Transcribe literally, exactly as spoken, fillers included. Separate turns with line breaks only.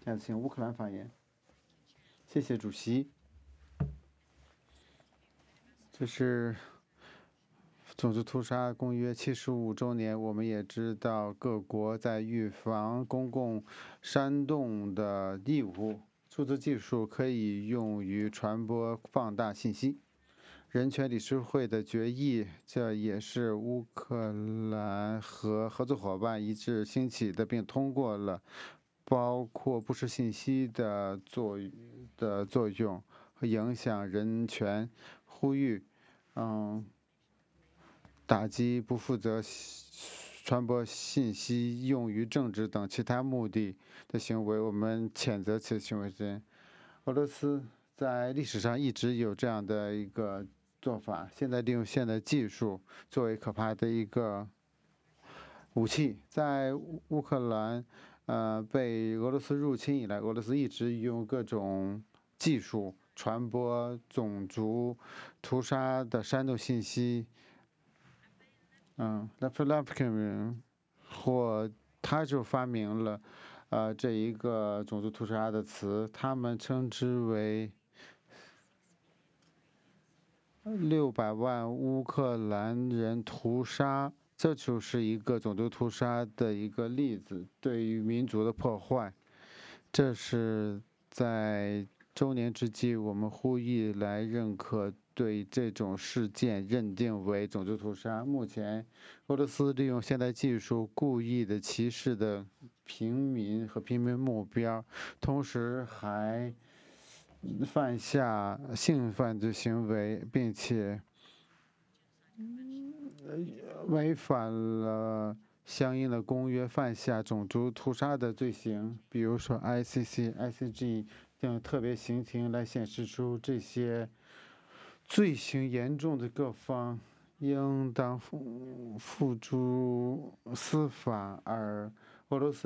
现在请乌克兰发言。谢谢主席。这是种族屠杀公约七十五周年，我们也知道各国在预防公共煽动的义务。数字技术可以用于传播放大信息。人权理事会的决议，这也是乌克兰和合作伙伴一致兴起的，并通过了包括不实信息的作的作用和影响人权，呼吁，嗯。打击不负责传播信息用于政治等其他目的的行为，我们谴责此行为。俄罗斯在历史上一直有这样的一个做法，现在利用现代技术作为可怕的一个武器。在乌克兰呃被俄罗斯入侵以来，俄罗斯一直用各种技术传播种族屠杀的煽动信息。嗯 l a p l a p k i n 或他就发明了，呃，这一个种族屠杀的词，他们称之为六百万乌克兰人屠杀，这就是一个种族屠杀的一个例子，对于民族的破坏。这是在周年之际，我们呼吁来认可对这种事件认定为种族屠杀。目前，俄罗斯利用现代技术故意的歧视的平民和平民目标，同时还犯下性犯罪行为，并且违反了相应的公约，犯下种族屠杀的罪行，比如说 I C C、I C G 等特别刑庭来显示出这些罪行严重的各方应当付付诸司法，而俄罗斯